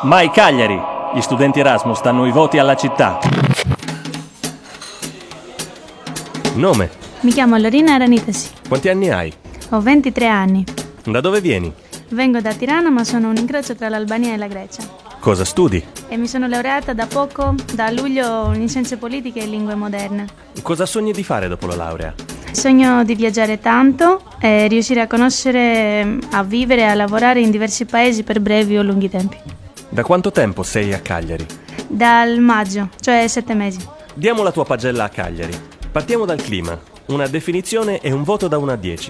Mai Cagliari! Gli studenti Erasmus danno i voti alla città. Nome? Mi chiamo Lorina Ranitesi. Quanti anni hai? Ho 23 anni. Da dove vieni? Vengo da Tirana, ma sono un incrocio tra l'Albania e la Grecia. Cosa studi? E mi sono laureata da poco, da luglio, in scienze politiche e lingue moderne. Cosa sogni di fare dopo la laurea? Sogno di viaggiare tanto e riuscire a conoscere, a vivere e a lavorare in diversi paesi per brevi o lunghi tempi. Da quanto tempo sei a Cagliari? Dal maggio, cioè 7 mesi. Diamo la tua pagella a Cagliari. Partiamo dal clima. Una definizione e un voto da 1 a 10.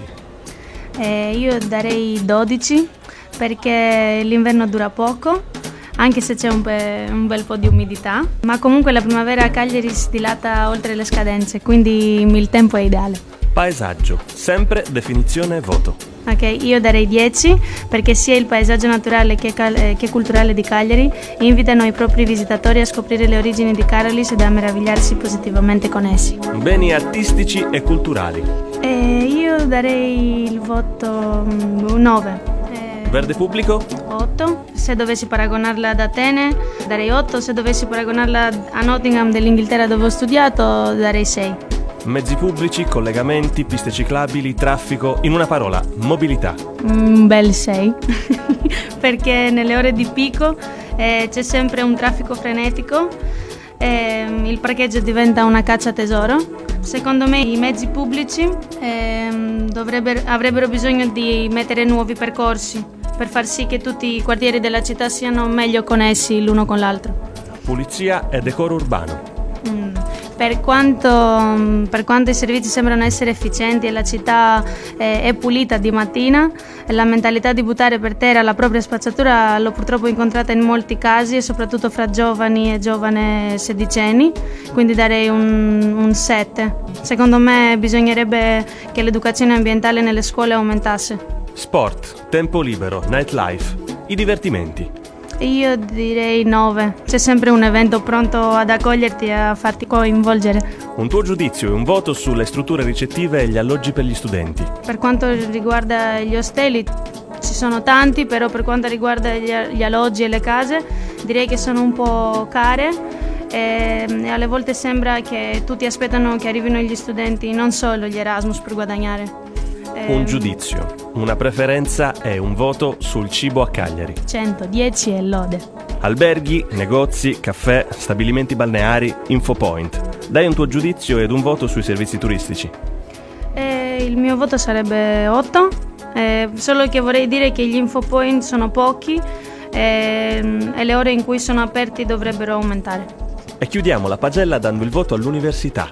Io darei 12 perché l'inverno dura poco, anche se c'è un bel po' di umidità, ma comunque la primavera a Cagliari si dilata oltre le scadenze, quindi il tempo è ideale. Paesaggio, sempre definizione e voto. Ok, io darei 10 perché sia il paesaggio naturale che culturale di Cagliari invitano i propri visitatori a scoprire le origini di Carolis ed a meravigliarsi positivamente con essi. Beni artistici e culturali. Io darei il voto 9. Verde pubblico? 8. Se dovessi paragonarla ad Atene darei 8, se dovessi paragonarla a Nottingham dell'Inghilterra dove ho studiato darei 6. Mezzi pubblici, collegamenti, piste ciclabili, traffico, in una parola, mobilità. Un bel 6, perché nelle ore di picco c'è sempre un traffico frenetico, il parcheggio diventa una caccia tesoro. Secondo me i mezzi pubblici avrebbero bisogno di mettere nuovi percorsi per far sì che tutti i quartieri della città siano meglio connessi l'uno con l'altro. Pulizia e decoro urbano. Per quanto i servizi sembrano essere efficienti e la città è pulita di mattina, la mentalità di buttare per terra la propria spazzatura l'ho purtroppo incontrata in molti casi e soprattutto fra giovani e giovane sedicenni, quindi darei un 7. Secondo me bisognerebbe che l'educazione ambientale nelle scuole aumentasse. Sport, tempo libero, nightlife, i divertimenti. Io direi 9. C'è sempre un evento pronto ad accoglierti e a farti coinvolgere. Un tuo giudizio e un voto sulle strutture ricettive e gli alloggi per gli studenti. Per quanto riguarda gli ostelli, ci sono tanti, però per quanto riguarda gli alloggi e le case, direi che sono un po' care e alle volte sembra che tutti aspettano che arrivino gli studenti, non solo gli Erasmus, per guadagnare. Un giudizio, una preferenza e un voto sul cibo a Cagliari. 110 e lode. Alberghi, negozi, caffè, stabilimenti balneari, infopoint. Dai un tuo giudizio ed un voto sui servizi turistici. Il mio voto sarebbe 8, solo che vorrei dire che gli infopoint sono pochi e le ore in cui sono aperti dovrebbero aumentare. E chiudiamo la pagella dando il voto all'università.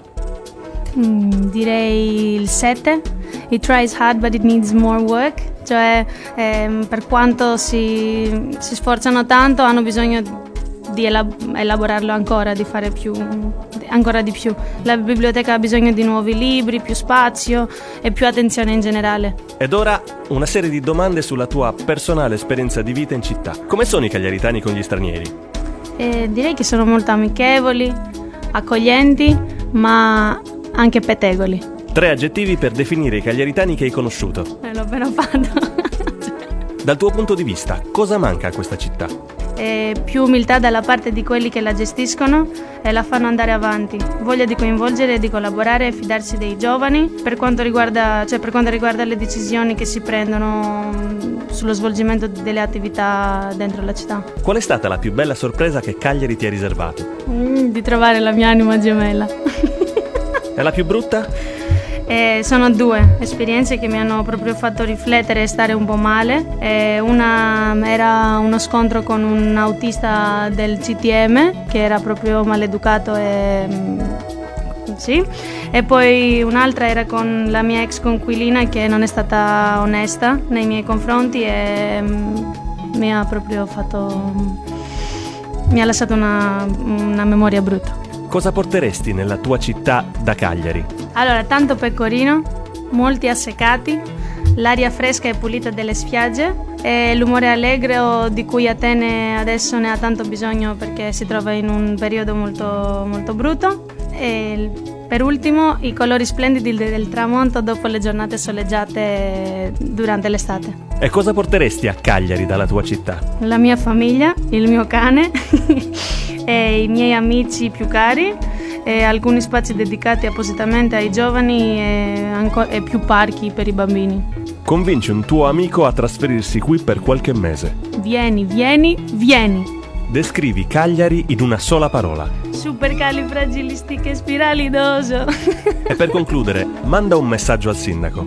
Direi il 7. It tries hard but it needs more work, cioè per quanto si sforzano tanto hanno bisogno di elaborarlo ancora, di fare ancora di più. La biblioteca ha bisogno di nuovi libri, più spazio e più attenzione in generale. Ed ora una serie di domande sulla tua personale esperienza di vita in città. Come sono i cagliaritani con gli stranieri? Direi che sono molto amichevoli, accoglienti, ma anche pettegoli. 3 aggettivi per definire i cagliaritani che hai conosciuto. L'ho appena fatto. Dal tuo punto di vista, cosa manca a questa città? Più umiltà dalla parte di quelli che la gestiscono e la fanno andare avanti. Voglia di coinvolgere, di collaborare e fidarsi dei giovani per quanto riguarda le decisioni che si prendono sullo svolgimento delle attività dentro la città. Qual è stata la più bella sorpresa che Cagliari ti ha riservato? Di trovare la mia anima gemella. E la più brutta? Sono 2 esperienze che mi hanno proprio fatto riflettere e stare un po' male. Una era uno scontro con un autista del CTM che era proprio maleducato e poi un'altra era con la mia ex coinquilina che non è stata onesta nei miei confronti e mi ha lasciato una memoria brutta. Cosa porteresti nella tua città da Cagliari? Allora, tanto pecorino, molti assecati, l'aria fresca e pulita delle spiagge e l'umore allegro di cui Atene adesso ne ha tanto bisogno perché si trova in un periodo molto, molto brutto e Per ultimo, i colori splendidi del tramonto dopo le giornate soleggiate durante l'estate. E cosa porteresti a Cagliari dalla tua città? La mia famiglia, il mio cane, e i miei amici più cari, e alcuni spazi dedicati appositamente ai giovani e più parchi per i bambini. Convinci un tuo amico a trasferirsi qui per qualche mese. Vieni, vieni, vieni! Descrivi Cagliari in una sola parola. Supercalifragilistichespiralidoso. E per concludere, manda un messaggio al sindaco.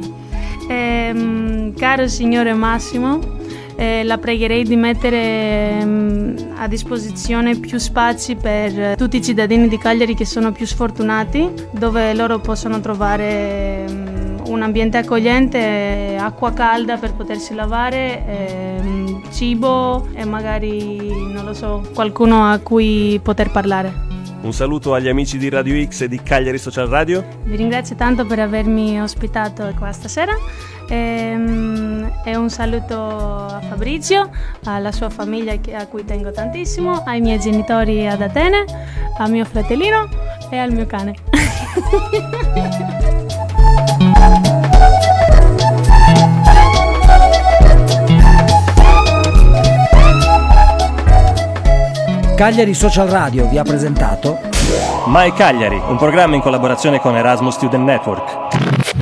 Caro signore Massimo, la pregherei di mettere a disposizione più spazi per tutti i cittadini di Cagliari che sono più sfortunati, dove loro possono trovare un ambiente accogliente, acqua calda per potersi lavare, cibo e magari, non lo so, qualcuno a cui poter parlare. Un saluto agli amici di Radio X e di Cagliari Social Radio. Vi ringrazio tanto per avermi ospitato qua stasera e un saluto a Fabrizio, alla sua famiglia a cui tengo tantissimo, ai miei genitori ad Atene, a mio fratellino e al mio cane. Cagliari Social Radio vi ha presentato My Cagliari, un programma in collaborazione con Erasmus Student Network.